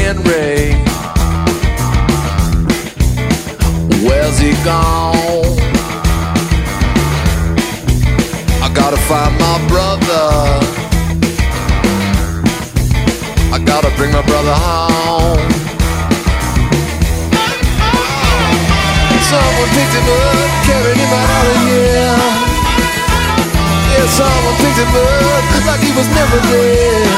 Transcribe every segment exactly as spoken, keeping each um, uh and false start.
Henry? Where's he gone? I gotta find my brother. I gotta bring my brother home. Someone picked him up, carried him out of here. Yeah, someone picked him up like he was never there.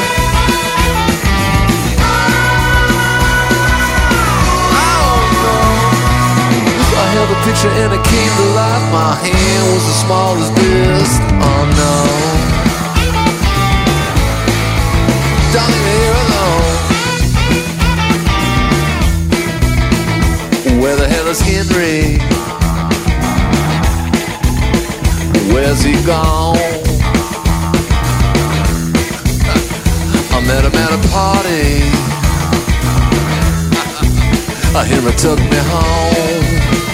I don't know. I held a picture and it came to life. My hand was as small as this. Oh no. Don't leave me here alone. Where the hell is Henry? Where's he gone? I met him at a party. Henry took me home.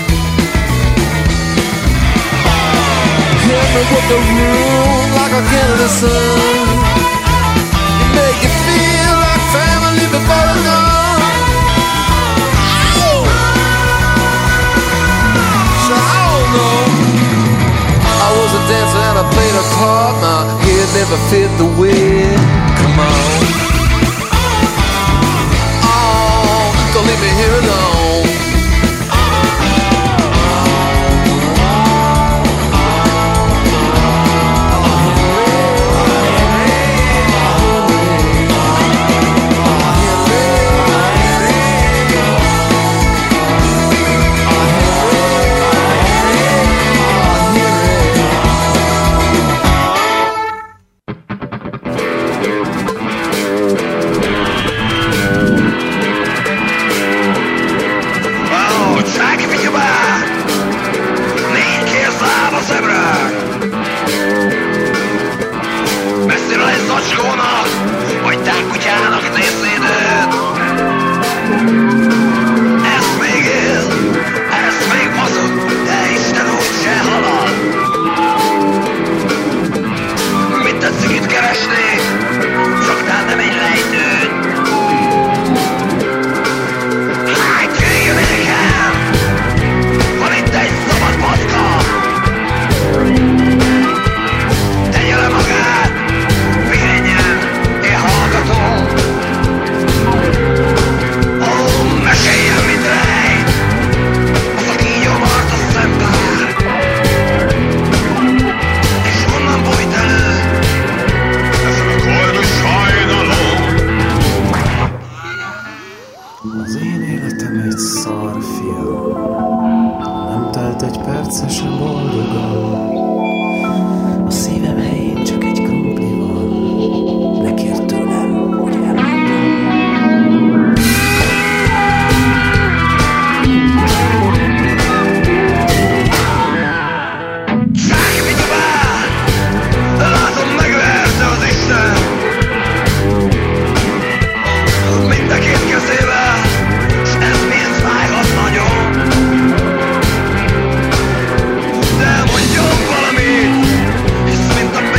Henry with the room like a Canada sun. He make you feel like family before the dawn. I was a dancer and I played a part. My head never fit the wig. Come on. Oh, don't leave me here alone. Mondjon valamit, hisz mint a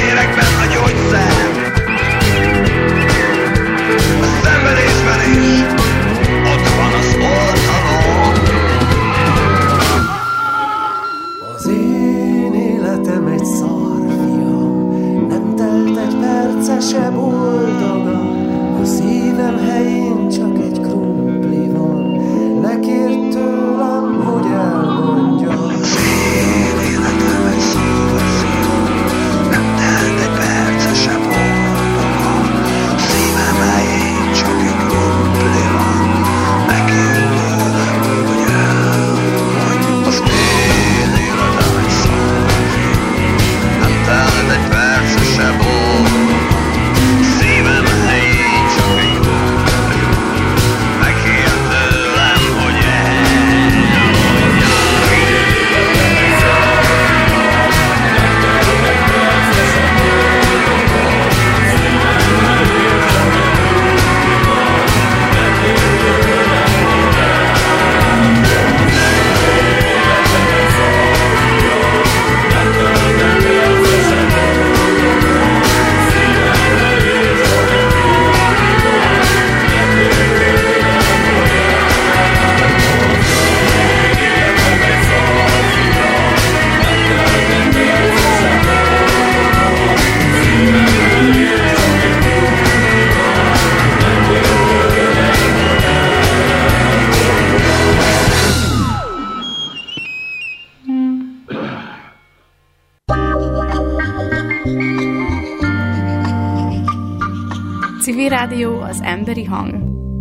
Rádió, az emberi hang.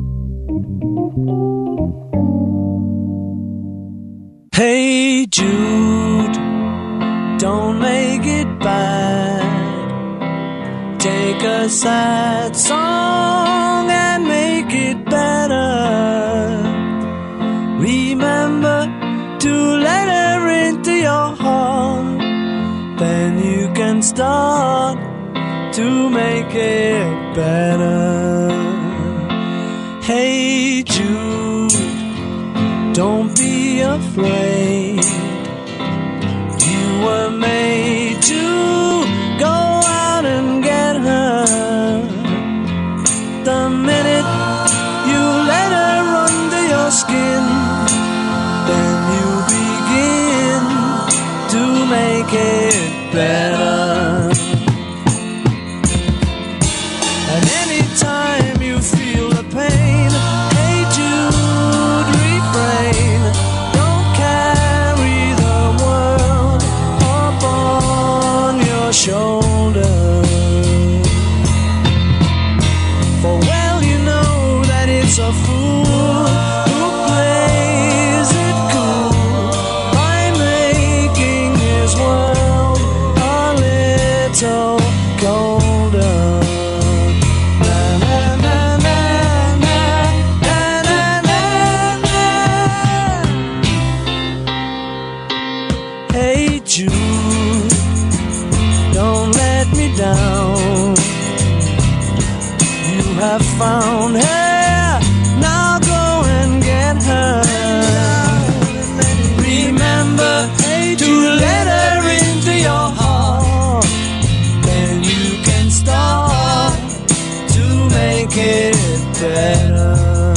Hey Jude, don't make it bad. Take a sad song and make it better. Remember to let her into your heart. Then you can start to make it better. Hey Jude, don't be afraid. You were made to go out and get her. The minute you let her under your skin, then you begin to make it better. And anytime you feel the pain, hey Jude, refrain. Don't carry the world upon your shoulder. For well you know that it's a fool who plays it cool by making his world a little colder. Hey Jude, don't let me down. You have found her, now go and get her. Remember to let her into your heart. Then you can start to make it better.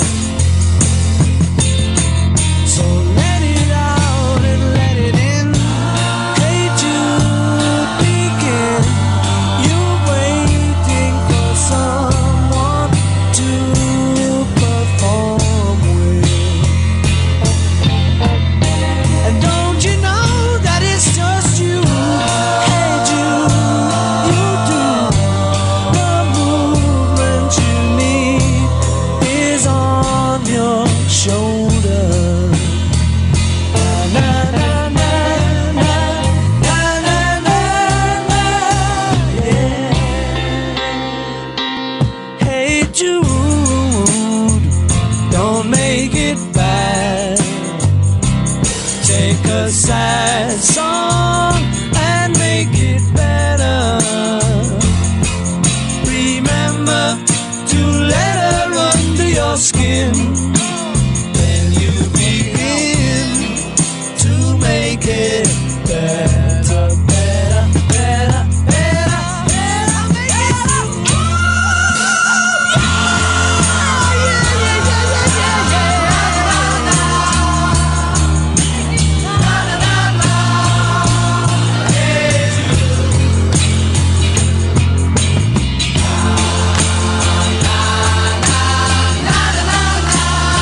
So let it out and let it in. Hey Jude, begin. You're waiting for someone to perform with. And don't you know that it's just you? Hey Jude, you do. The movement you need is on your shoulder. Na, na, na, na, na, na, na, na, yeah. Hey Jude, don't make it bad. Take a sad song and make it better. Remember to let her under your skin. Then you begin to make it better, better, better, better, better, make it better. Yeah, yeah, yeah, yeah, yeah, yeah.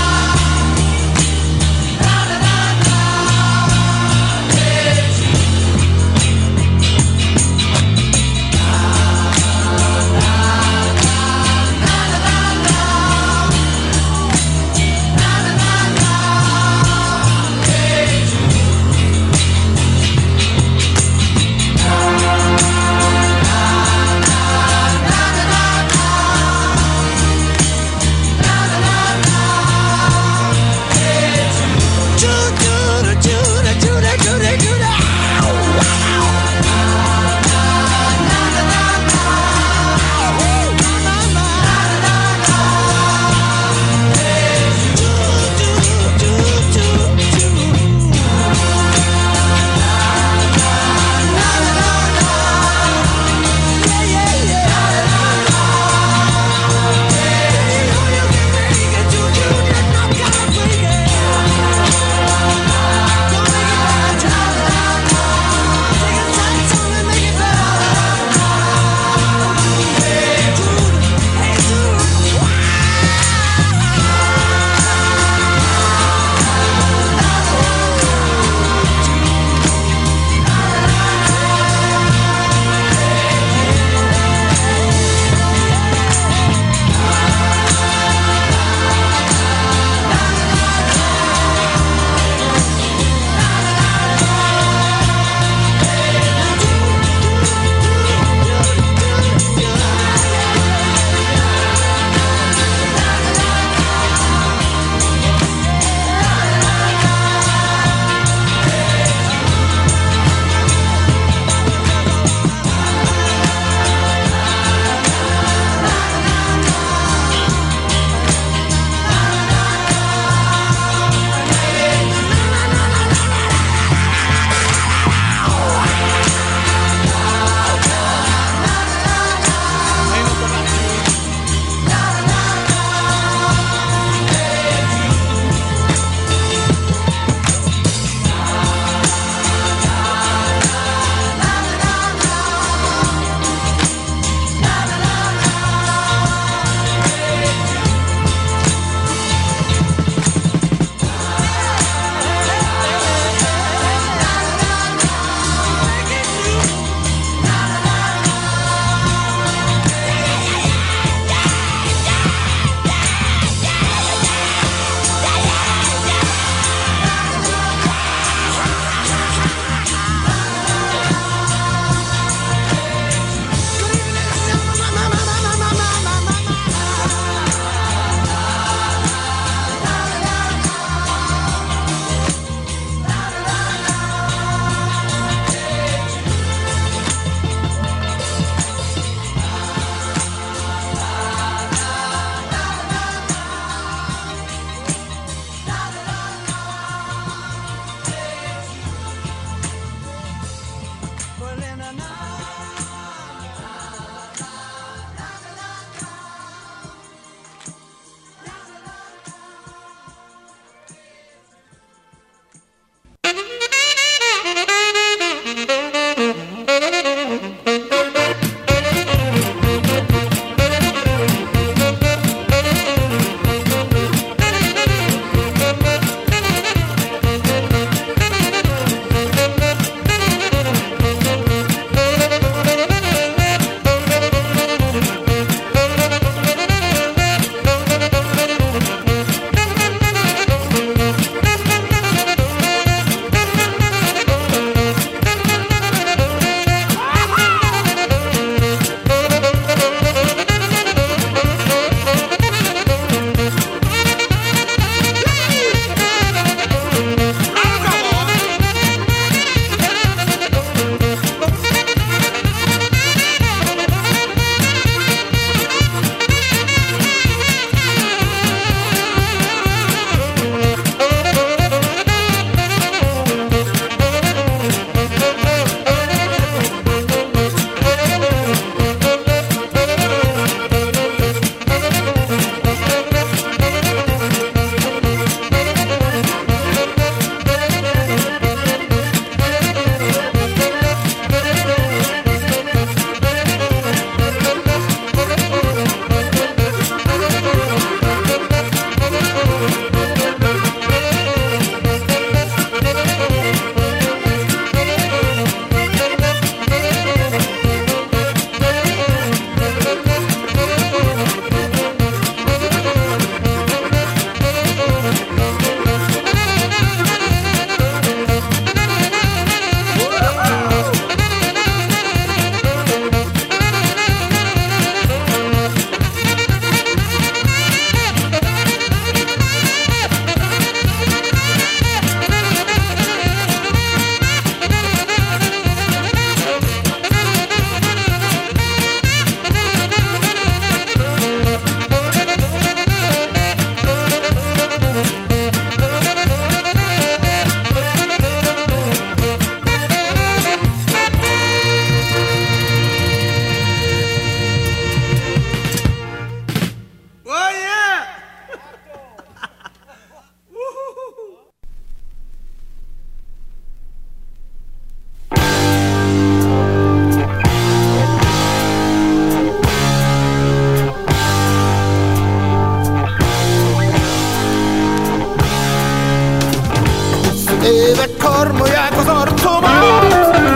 évek karmolják az arcomat,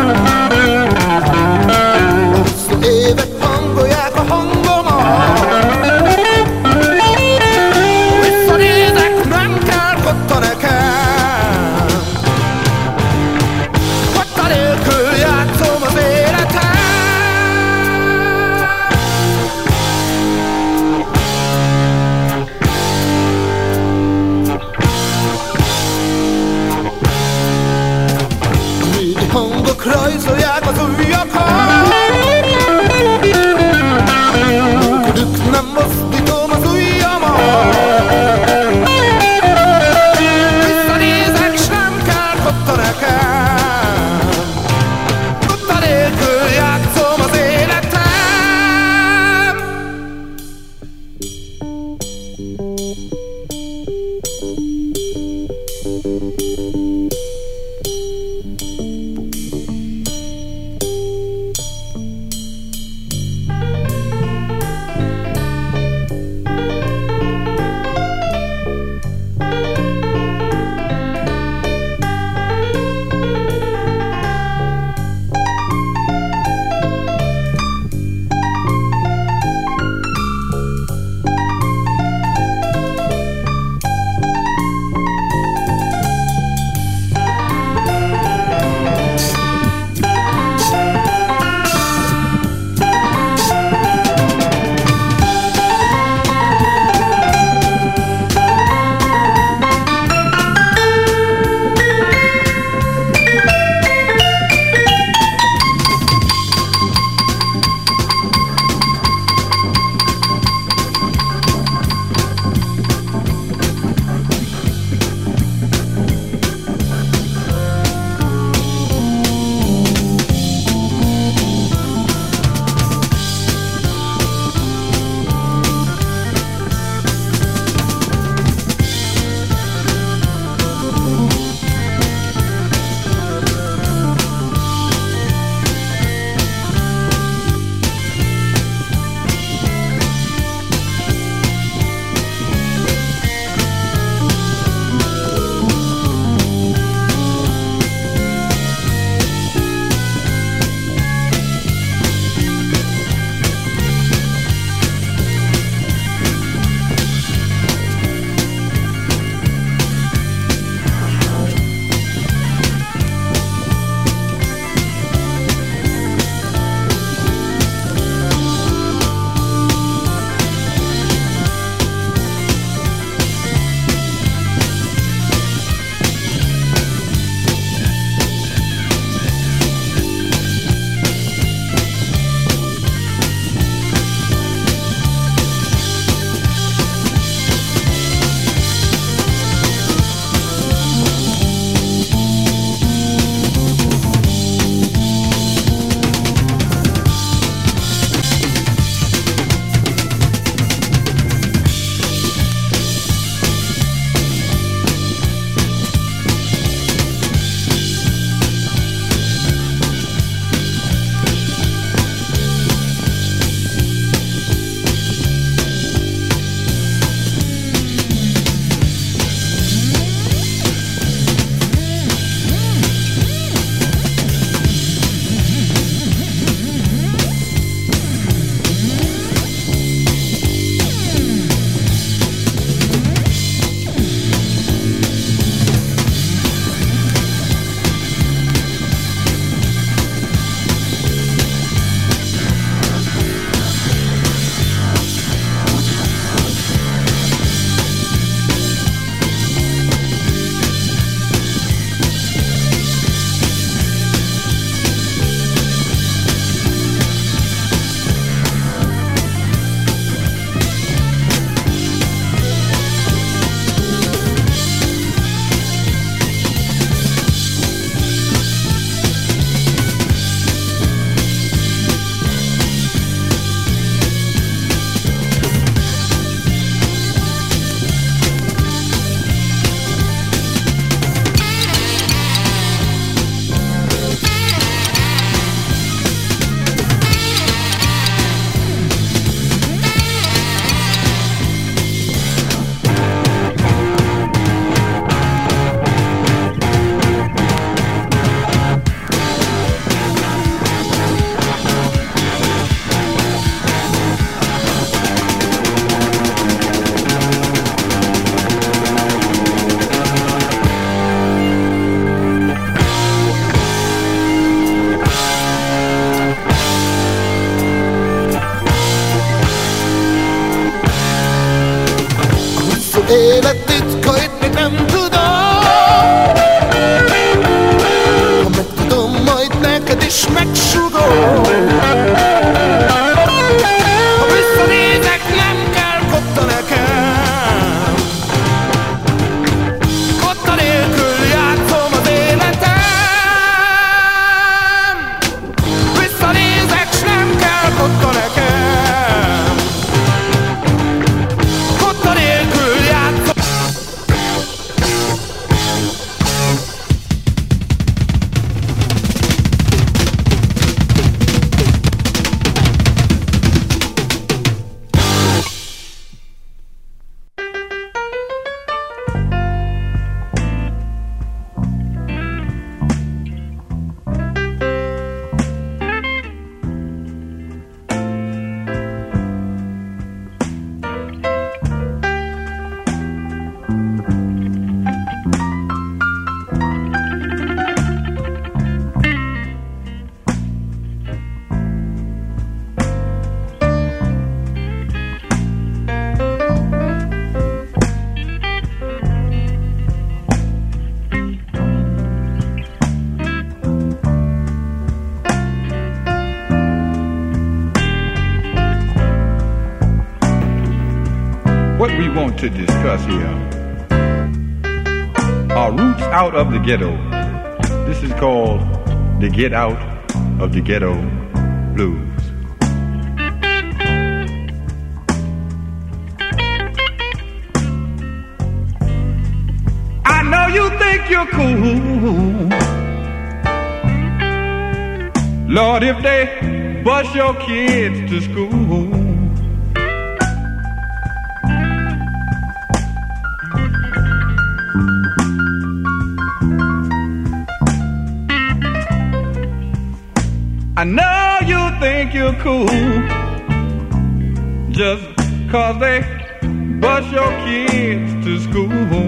hosszú évek hangolják a hangomat. Visszanézek, nem kell kotta nekem, kotta nélkül játszom az életem. ha itt még nem tudom. Ha megtudom, majd neked is megsugom. Ha visszanézek, nem kell kotta nekem. Kotta nélkül játszom az életem. Visszanézek, s nem kell kotta nekem. Kotta nélkül játszom. What we want to discuss here are roots out of the ghetto. This is called the Get Out of the Ghetto Blues. I know you think you're cool, Lord, if they bus your kids to school. I know you think you're cool just 'cause they bus your kids to school.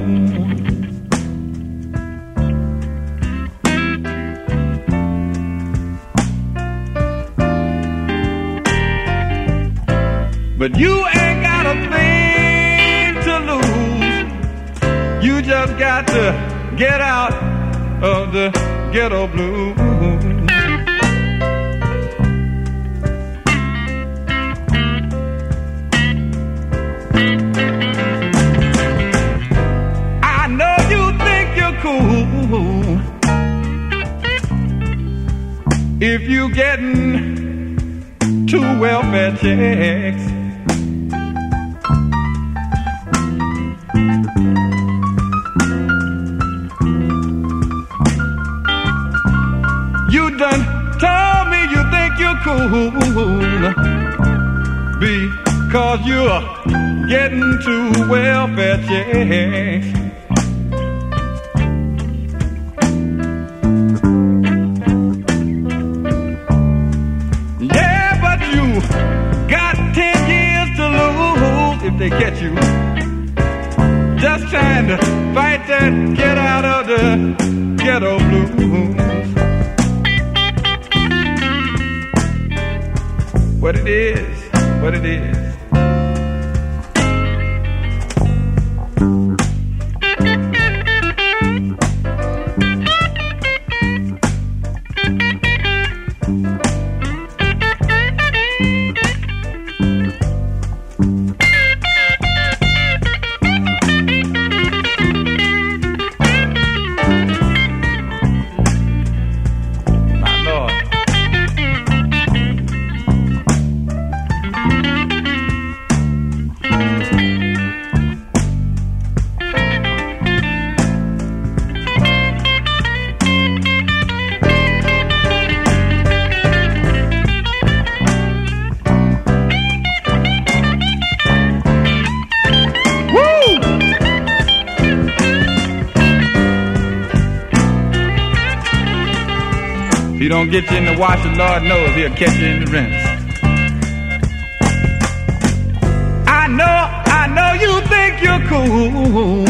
But you ain't got a thing to lose. You just got to get out of the ghetto blues. I know you think you're cool if you getting two welfare checks. You done told me you think you're cool because you're getting two welfare checks. Yeah, but you got ten years to lose if they catch you just trying to fight that get out of the ghetto blues. What it is, what it is. He don't get you in the wash, the Lord knows he'll catch you in the rinse. I know, I know you think you're cool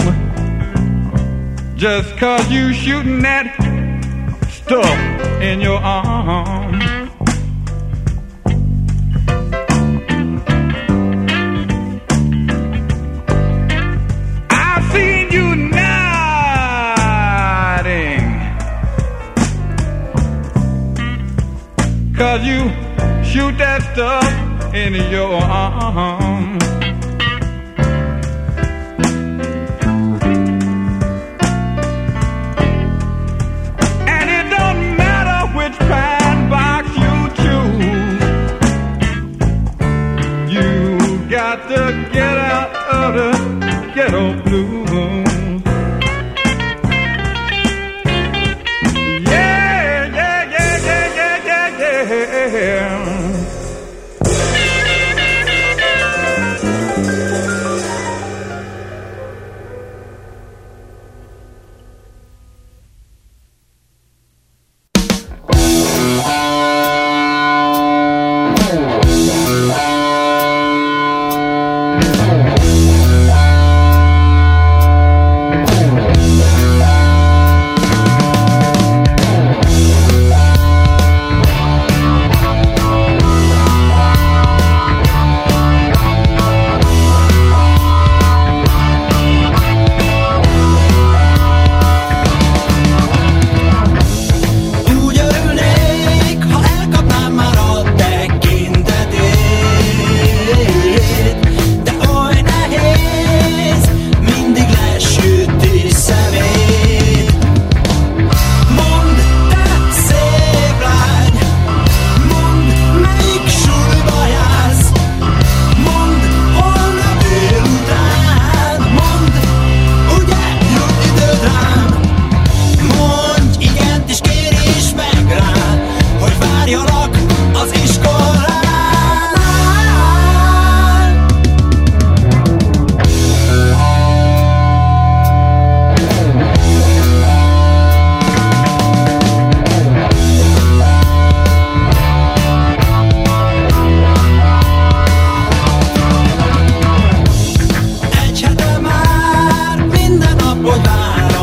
just 'cause you shooting that stuff in your arm. I've seen you 'cause you shoot that stuff in your arm. And it don't matter which pine box you choose, you got to get out of the ghetto blues. Yeah, yeah, yeah, yeah, yeah, yeah, yeah. Egy hete már minden nap, hogy vár.